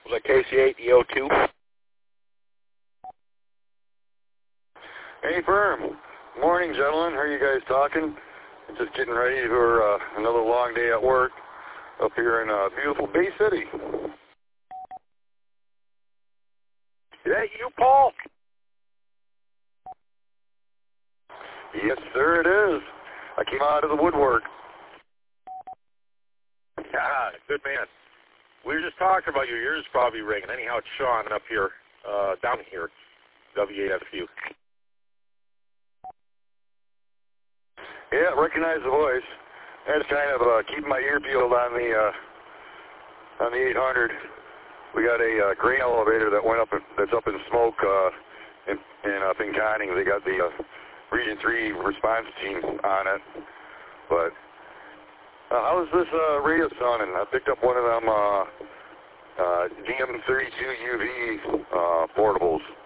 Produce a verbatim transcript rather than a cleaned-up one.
Was that K C eight E O two? Hey, firm. Morning, gentlemen. How are you guys talking? Just getting ready for uh, another long day at work up here in uh, beautiful Bay City. Is that you, Paul? Yes, sir, it is. I came out of the woodwork. Ah, good man. We were just talking about your ears probably ringing. Anyhow, it's Sean up here, uh, down here, W A S U. Yeah, recognize the voice. I was kind of uh, keeping my ear peeled on the uh, on the eight hundred. We got a uh, grain elevator that went up in, that's up in smoke uh, in, in up in Conning. They got the uh, Region three response team on it. But uh, how's this uh, radio sounding? I picked up one of them uh, uh, D M thirty-two U V uh, portables.